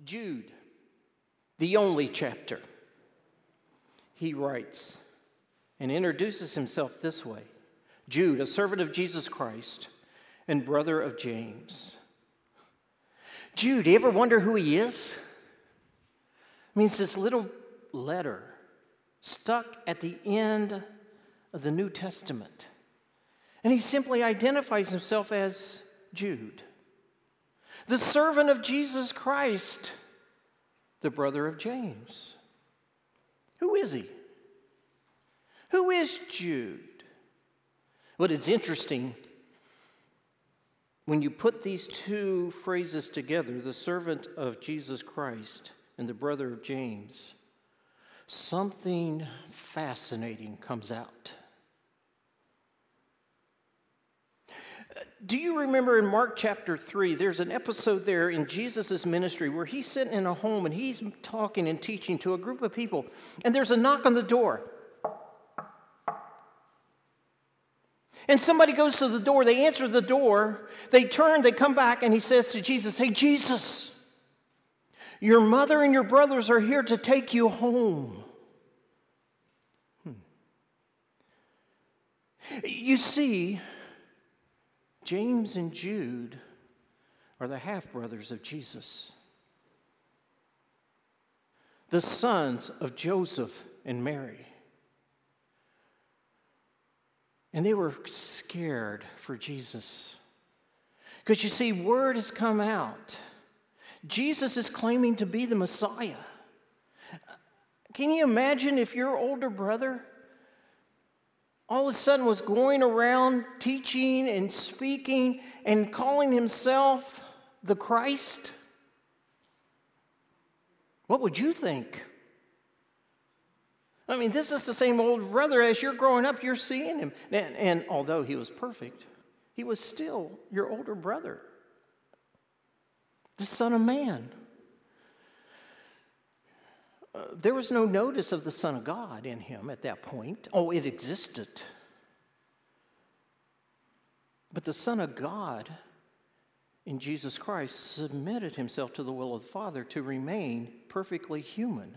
Jude, the only chapter, he writes and introduces himself this way: Jude, a servant of Jesus Christ and brother of James. Jude, do you ever wonder who he is? I mean, it's this little letter stuck at the end of the New Testament. And he simply identifies himself as Jude, the servant of Jesus Christ, the brother of James. Who is he? Who is Jude? Well, it's interesting when you put these two phrases together, the servant of Jesus Christ and the brother of James, something fascinating comes out. Do you remember in Mark chapter 3, there's an episode there in Jesus' ministry where he's sitting in a home and he's talking and teaching to a group of people, and there's a knock on the door. And somebody goes to the door, they answer the door, they turn, they come back, and he says to Jesus, "Hey, Jesus, your mother and your brothers are here to take you home." You see, James and Jude are the half-brothers of Jesus, the sons of Joseph and Mary. And they were scared for Jesus. Because you see, word has come out. Jesus is claiming to be the Messiah. Can you imagine if your older brother all of a sudden was going around teaching and speaking and calling himself the Christ? What would you think? I mean, this is the same old brother. As you're growing up, you're seeing him. And although he was perfect, he was still your older brother, the Son of Man. There was no notice of the Son of God in him at that point. Oh, it existed. But the Son of God in Jesus Christ submitted himself to the will of the Father to remain perfectly human.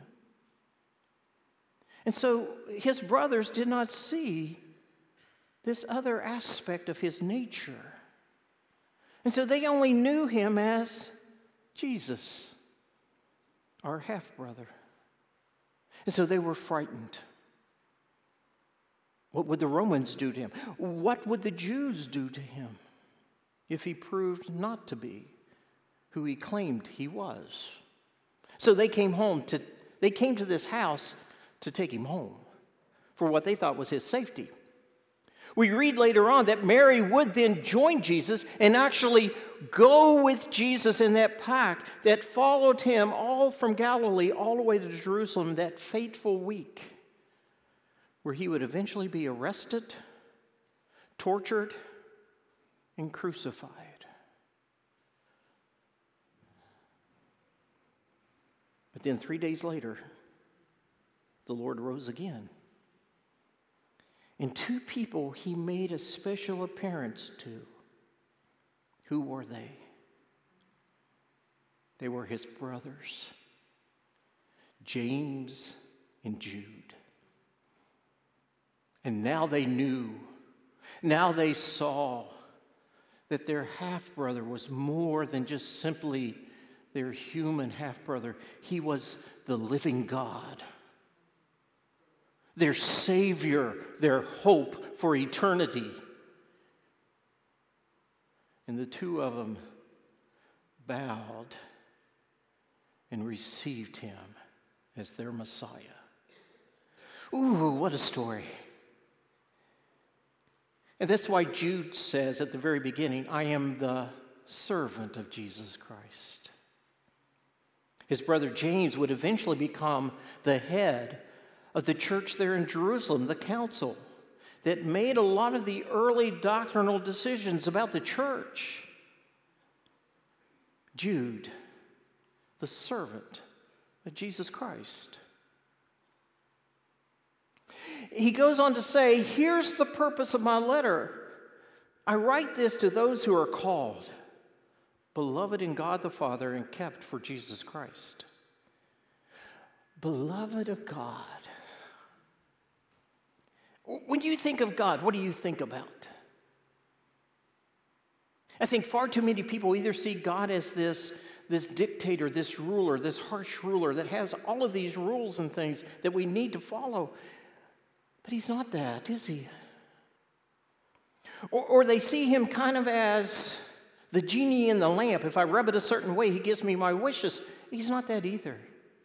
And so his brothers did not see this other aspect of his nature. And so they only knew him as Jesus, our half-brother. And so they were frightened. What would the Romans do to him? What would the Jews do to him if he proved not to be who he claimed he was? So they came to this house to take him home for what they thought was his safety. We read later on that Mary would then join Jesus and actually go with Jesus in that pack that followed him all from Galilee all the way to Jerusalem that fateful week where he would eventually be arrested, tortured, and crucified. But then 3 days later, the Lord rose again. And two people he made a special appearance to. Who were they? They were his brothers, James and Jude. And now they knew, now they saw that their half-brother was more than just simply their human half-brother. He was the living God, their Savior, their hope for eternity. And the two of them bowed and received him as their Messiah. Ooh, what a story. And that's why Jude says at the very beginning, I am the servant of Jesus Christ. His brother James would eventually become the head of the church there in Jerusalem, the council that made a lot of the early doctrinal decisions about the church. Jude, the servant of Jesus Christ. He goes on to say, here's the purpose of my letter. I write this to those who are called, beloved in God the Father and kept for Jesus Christ. Beloved of God. When you think of God, what do you think about? I think far too many people either see God as this dictator, this ruler, this harsh ruler that has all of these rules and things that we need to follow. But he's not that, is he? Or they see him kind of as the genie in the lamp. If I rub it a certain way, he gives me my wishes. He's not that either.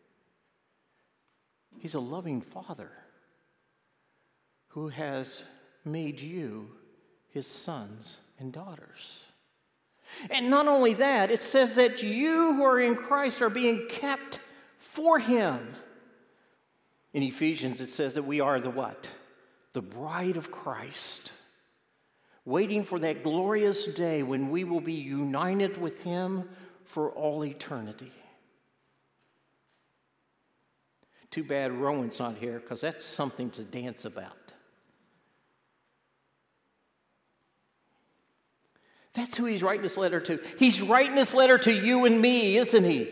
He's a loving Father who has made you his sons and daughters. And not only that, it says that you who are in Christ are being kept for him. In Ephesians, it says that we are the what? The bride of Christ, waiting for that glorious day when we will be united with him for all eternity. Too bad Rowan's not here, because that's something to dance about. That's who he's writing this letter to. He's writing this letter to you and me, isn't he?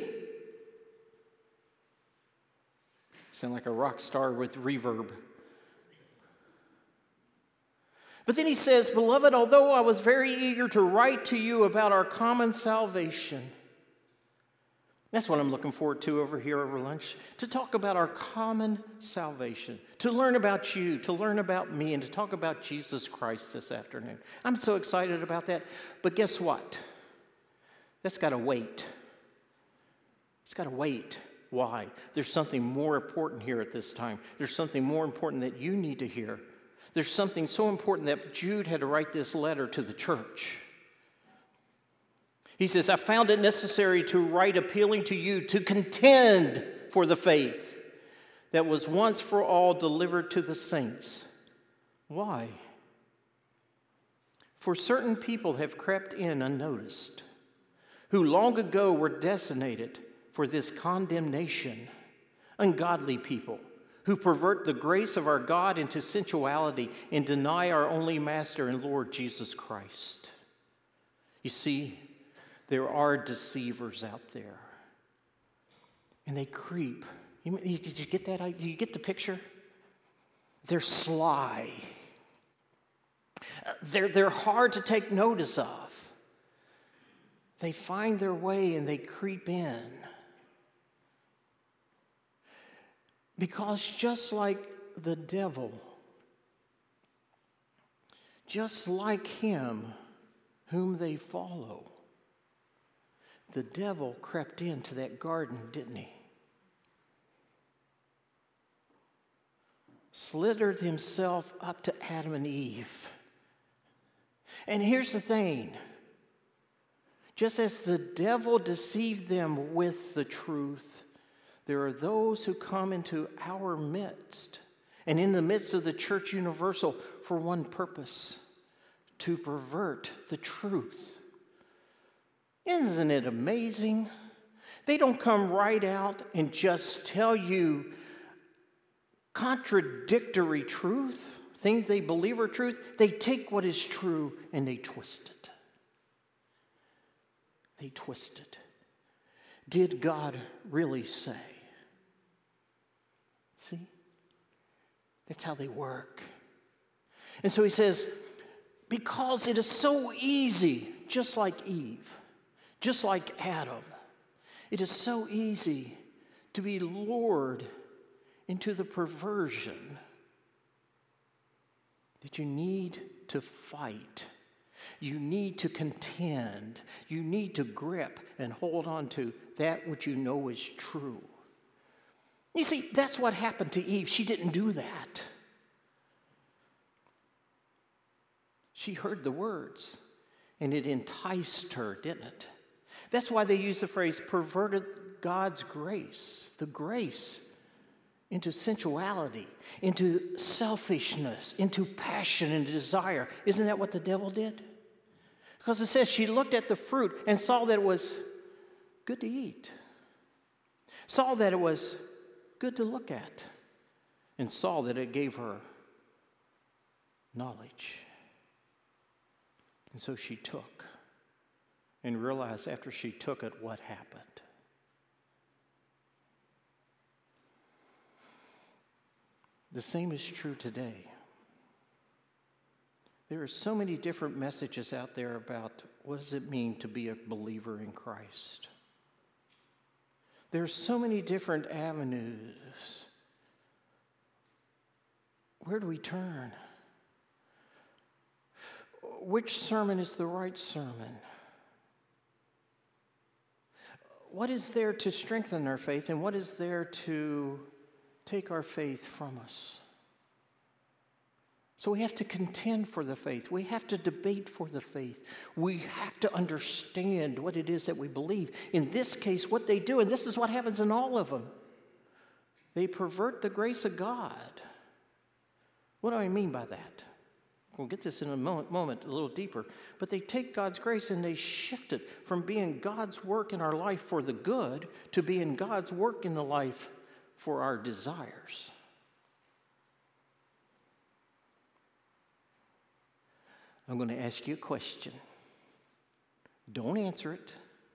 Sound like a rock star with reverb. But then he says, beloved, although I was very eager to write to you about our common salvation. That's what I'm looking forward to over here over lunch, to talk about our common salvation, to learn about you, to learn about me, and to talk about Jesus Christ this afternoon. I'm so excited about that. But guess what? That's got to wait. It's got to wait. Why? There's something more important here at this time. There's something more important that you need to hear. There's something so important that Jude had to write this letter to the church. He says, I found it necessary to write appealing to you to contend for the faith that was once for all delivered to the saints. Why? For certain people have crept in unnoticed, who long ago were designated for this condemnation, ungodly people who pervert the grace of our God into sensuality and deny our only Master and Lord Jesus Christ. You see, there are deceivers out there, and they creep. Did you get that? Do you get the picture? They're sly. They're hard to take notice of. They find their way and they creep in. Because just like the devil, just like him whom they follow, the devil crept into that garden, didn't he? Slithered himself up to Adam and Eve. And here's the thing. Just as the devil deceived them with the truth, there are those who come into our midst and in the midst of the church universal for one purpose, to pervert the truth. Isn't it amazing? They don't come right out and just tell you contradictory truth, things they believe are truth. They take what is true and they twist it. They twist it. Did God really say? See? That's how they work. And so he says, because it is so easy, just like Eve, just like Adam, it is so easy to be lured into the perversion that you need to fight. You need to contend. You need to grip and hold on to that which you know is true. You see, that's what happened to Eve. She didn't do that. She heard the words, and it enticed her, didn't it? That's why they use the phrase perverted God's grace, the grace, into sensuality, into selfishness, into passion and desire. Isn't that what the devil did? Because it says she looked at the fruit and saw that it was good to eat, saw that it was good to look at, and saw that it gave her knowledge. And so she took and realize after she took it what happened. The same is true today. There are so many different messages out there about what does it mean to be a believer in Christ. There are so many different avenues. Where do we turn? Which sermon is the right sermon? What is there to strengthen our faith, and what is there to take our faith from us? So we have to contend for the faith. We have to debate for the faith. We have to understand what it is that we believe. In this case, what they do, and this is what happens in all of them, they pervert the grace of God. What do I mean by that? We'll get this in a moment a little deeper. But they take God's grace and they shift it from being God's work in our life for the good to being God's work in the life for our desires. I'm going to ask you a question. Don't answer it.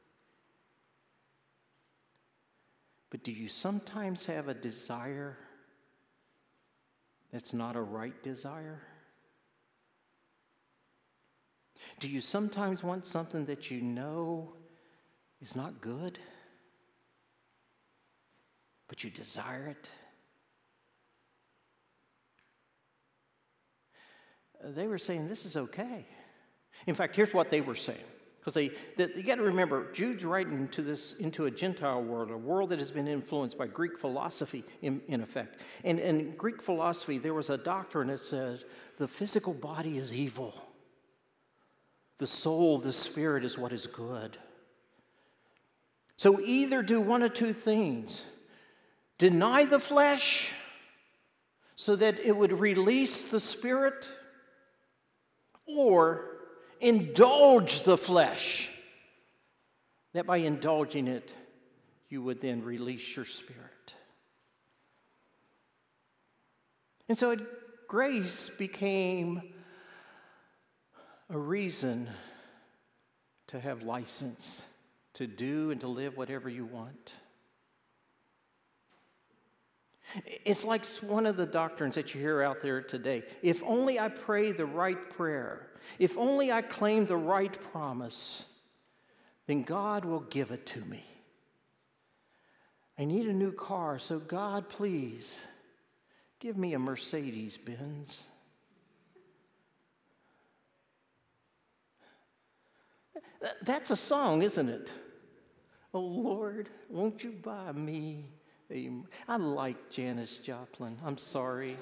But do you sometimes have a desire that's not a right desire? Do you sometimes want something that you know is not good, but you desire it? They were saying this is okay. In fact, here's what they were saying. Because you got to remember, Jude's writing into a Gentile world, a world that has been influenced by Greek philosophy, in effect. And in Greek philosophy, there was a doctrine that said the physical body is evil. The soul, the spirit is what is good. So either do one of two things. Deny the flesh so that it would release the spirit, or indulge the flesh, that by indulging it, you would then release your spirit. And so grace became a reason to have license to do and to live whatever you want. It's like one of the doctrines that you hear out there today. If only I pray the right prayer, if only I claim the right promise, then God will give it to me. I need a new car, so God, please, give me a Mercedes-Benz. That's a song, isn't it? Oh, Lord, won't you buy me? I like Janis Joplin. I'm sorry.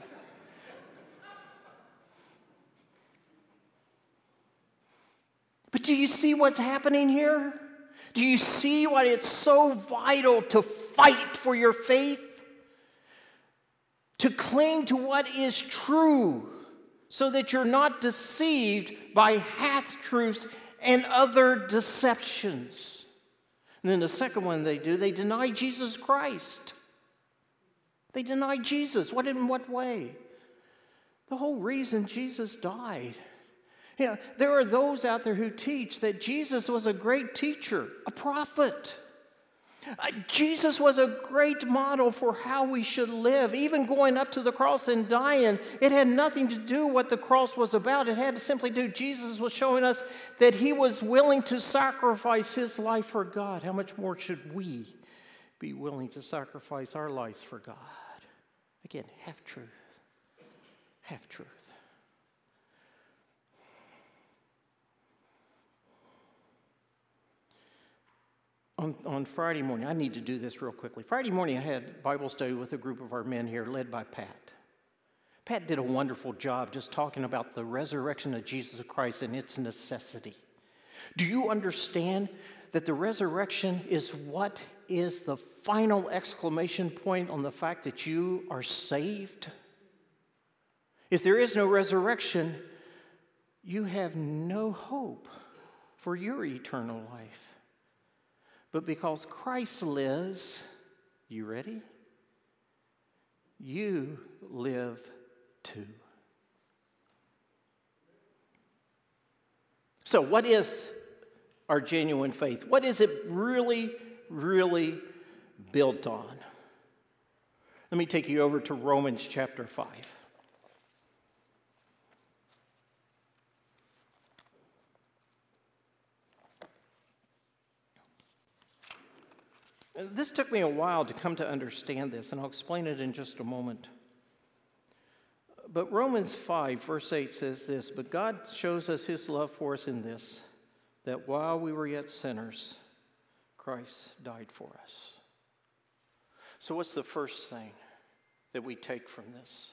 But do you see what's happening here? Do you see why it's so vital to fight for your faith? To cling to what is true so that you're not deceived by half-truths and other deceptions. And then the second one they do, they deny Jesus Christ. They deny Jesus. In what way? The whole reason Jesus died. There are those out there who teach that Jesus was a great teacher, a prophet. Jesus was a great model for how we should live. Even going up to the cross and dying, it had nothing to do what the cross was about. It had to simply do, Jesus was showing us that he was willing to sacrifice his life for God. How much more should we be willing to sacrifice our lives for God? Again, half-truth. Half-truth. On Friday morning, I need to do this real quickly. Friday morning, I had Bible study with a group of our men here, led by Pat. Pat did a wonderful job just talking about the resurrection of Jesus Christ and its necessity. Do you understand that the resurrection is what is the final exclamation point on the fact that you are saved? If there is no resurrection, you have no hope for your eternal life. But because Christ lives, you ready? You live too. So what is our genuine faith? What is it really, really built on? Let me take you over to Romans chapter 5. This took me a while to come to understand this, and I'll explain it in just a moment. But Romans 5, verse 8 says this, "But God shows us his love for us in this, that while we were yet sinners, Christ died for us." So what's the first thing that we take from this?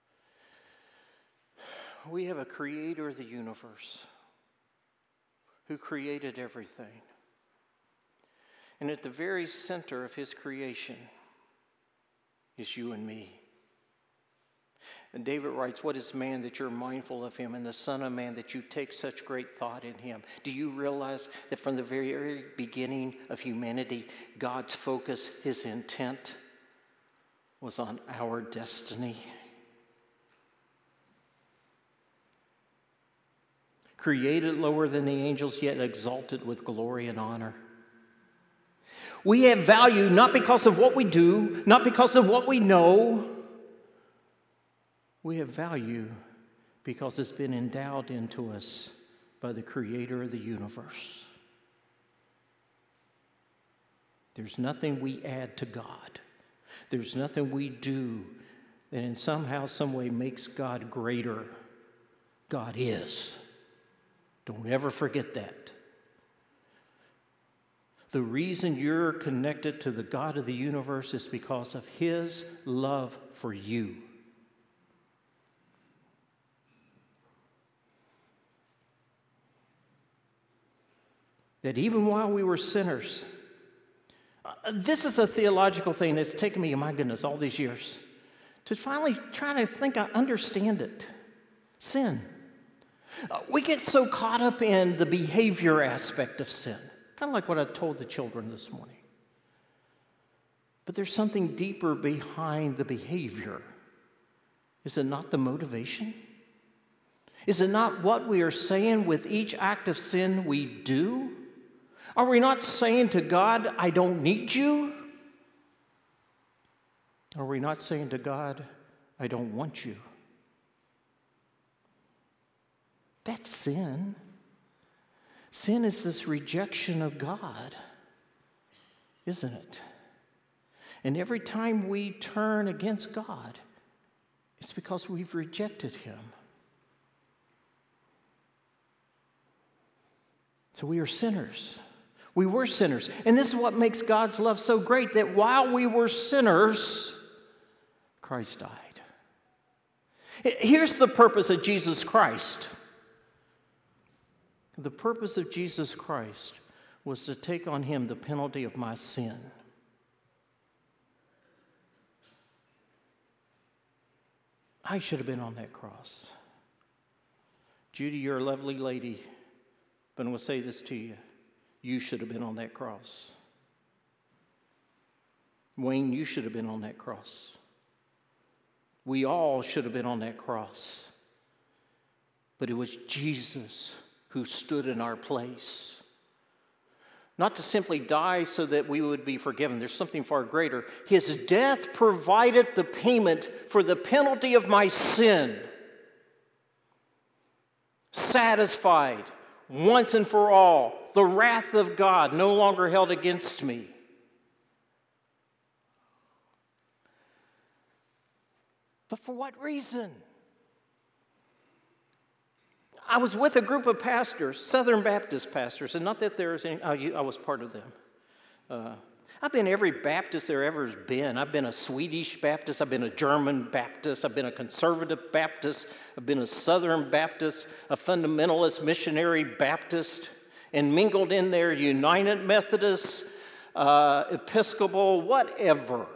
We have a creator of the universe who created everything. And at the very center of his creation is you and me. And David writes, "What is man that you're mindful of him, and the son of man that you take such great thought in him?" Do you realize that from the very beginning of humanity, God's focus, his intent, was on our destiny? Created lower than the angels, yet exalted with glory and honor. We have value not because of what we do, not because of what we know. We have value because it's been endowed into us by the creator of the universe. There's nothing we add to God. There's nothing we do that in somehow, some way makes God greater. God is. Don't ever forget that. The reason you're connected to the God of the universe is because of his love for you. That even while we were sinners, this is a theological thing that's taken me, my goodness, all these years, to finally try to think I understand it. Sin. We get so caught up in the behavior aspect of sin. Kind of like what I told the children this morning. But there's something deeper behind the behavior. Is it not the motivation? Is it not what we are saying with each act of sin we do? Are we not saying to God, "I don't need you"? Are we not saying to God, "I don't want you"? That's sin. Sin is this rejection of God, isn't it? And every time we turn against God, it's because we've rejected him. So we are sinners. We were sinners. And this is what makes God's love so great, that while we were sinners, Christ died. Here's the purpose of Jesus Christ. The purpose of Jesus Christ was to take on him the penalty of my sin. I should have been on that cross. Judy, you're a lovely lady, but I'm going to say this to you. You should have been on that cross. Wayne, you should have been on that cross. We all should have been on that cross. But it was Jesus who stood in our place. Not to simply die so that we would be forgiven. There's something far greater. His death provided the payment for the penalty of my sin. Satisfied once and for all. The wrath of God no longer held against me. But for what reason? I was with a group of pastors, Southern Baptist pastors, and not that there's any, I was part of them. I've been every Baptist there ever has been. I've been a Swedish Baptist, I've been a German Baptist, I've been a conservative Baptist, I've been a Southern Baptist, a fundamentalist missionary Baptist, and mingled in there United Methodist, Episcopal, whatever.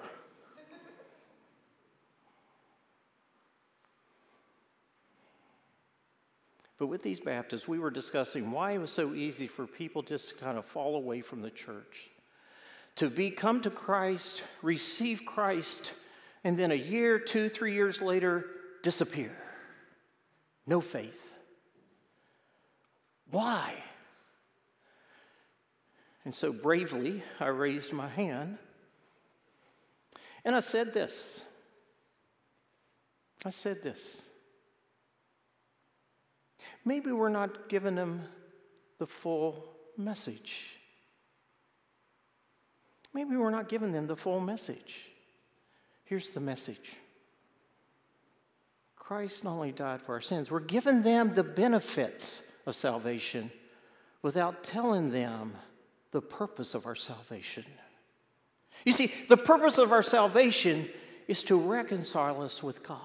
But with these Baptists, we were discussing why it was so easy for people just to kind of fall away from the church. To come to Christ, receive Christ, and then a year, 2, 3 years later, disappear. No faith. Why? And so bravely, I raised my hand, and I said this. Maybe we're not giving them the full message. Maybe we're not giving them the full message. Here's the message. Christ not only died for our sins, we're giving them the benefits of salvation without telling them the purpose of our salvation. You see, the purpose of our salvation is to reconcile us with God.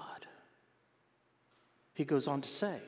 He goes on to say,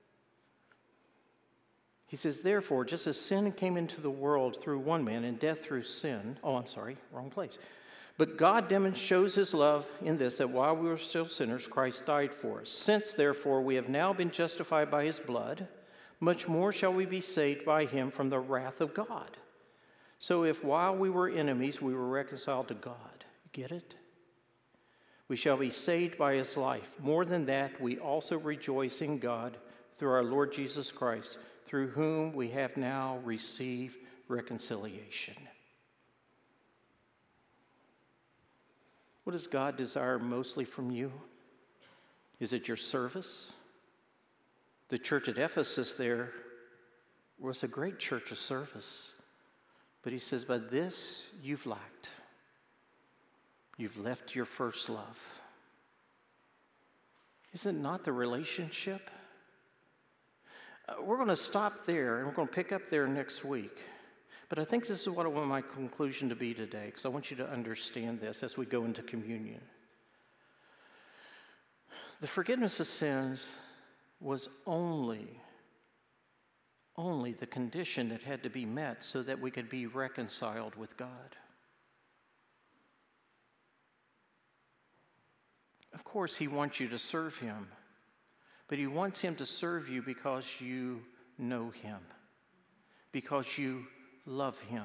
he says, therefore, just as sin came into the world through one man and death through sin, wrong place. But God shows his love in this, that while we were still sinners, Christ died for us. Since, therefore, we have now been justified by his blood, much more shall we be saved by him from the wrath of God. So if while we were enemies, we were reconciled to God, get it? We shall be saved by his life. More than that, we also rejoice in God through our Lord Jesus Christ, through whom we have now received reconciliation. What does God desire mostly from you? Is it your service? The church at Ephesus there was a great church of service. But he says, but this you've lacked. You've left your first love. Is it not the relationship? We're going to stop there, and we're going to pick up there next week. But I think this is what I want my conclusion to be today, because I want you to understand this as we go into communion. The forgiveness of sins was only the condition that had to be met so that we could be reconciled with God. Of course, he wants you to serve him, but he wants him to serve you because you know him, because you love him.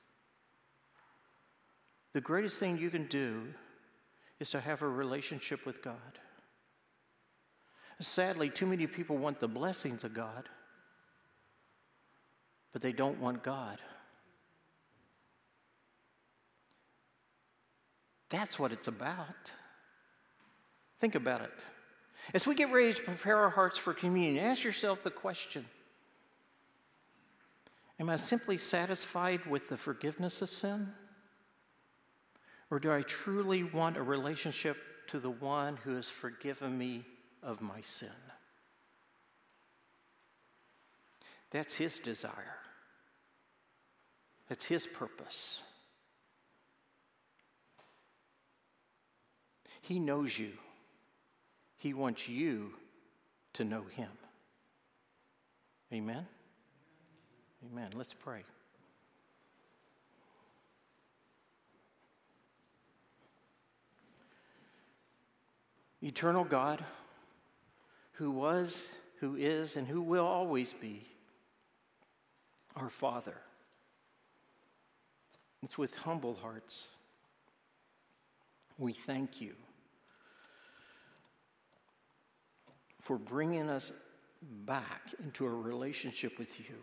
The greatest thing you can do is to have a relationship with God. Sadly, too many people want the blessings of God, but they don't want God. That's what it's about. Think about it. As we get ready to prepare our hearts for communion, ask yourself the question, am I simply satisfied with the forgiveness of sin? Or do I truly want a relationship to the one who has forgiven me of my sin? That's his desire. That's his purpose. He knows you. He wants you to know him. Amen? Amen. Let's pray. Eternal God, who was, who is, and who will always be our Father, it's with humble hearts we thank you for bringing us back into a relationship with you.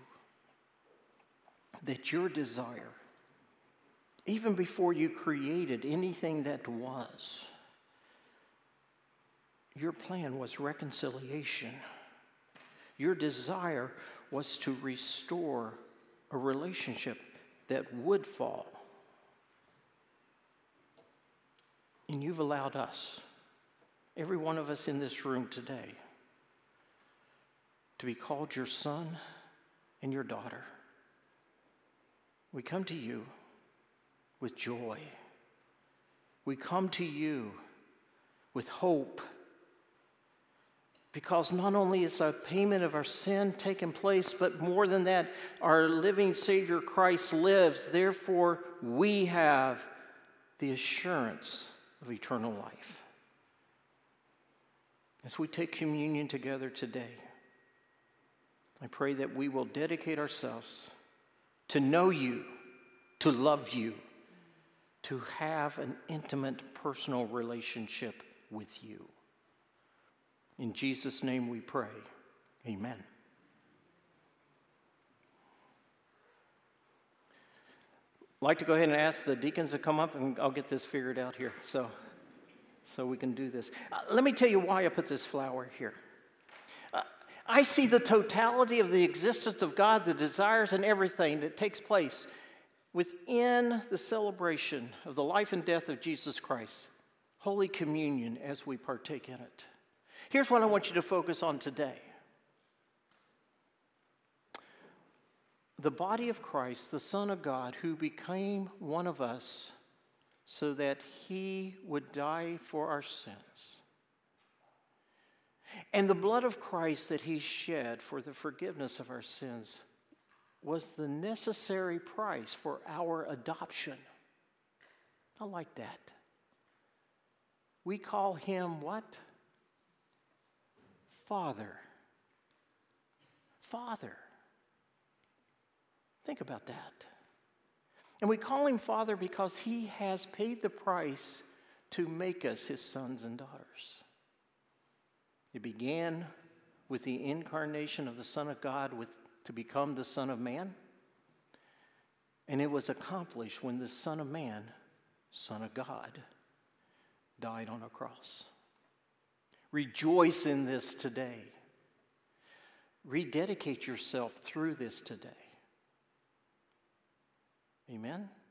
That your desire, even before you created anything that was, your plan was reconciliation. Your desire was to restore a relationship that would fall. And you've allowed us, every one of us in this room today, to be called your son and your daughter. We come to you with joy. We come to you with hope. Because not only is a payment of our sin taken place, but more than that, our living Savior Christ lives. Therefore, we have the assurance of eternal life. As we take communion together today, I pray that we will dedicate ourselves to know you, to love you, to have an intimate personal relationship with you. In Jesus' name we pray. Amen. like to go ahead and ask the deacons to come up, and I'll get this figured out here so we can do this. Let me tell you why I put this flower here. I see the totality of the existence of God, the desires and everything that takes place within the celebration of the life and death of Jesus Christ, Holy Communion, as we partake in it. Here's what I want you to focus on today. The body of Christ, the Son of God, who became one of us so that he would die for our sins. And the blood of Christ that he shed for the forgiveness of our sins was the necessary price for our adoption. I like that. We call him what? Father. Father. Think about that. And we call him Father because he has paid the price to make us his sons and daughters. It began with the incarnation of the Son of God to become the Son of Man. And it was accomplished when the Son of Man, Son of God, died on a cross. Rejoice in this today. Rededicate yourself through this today. Amen?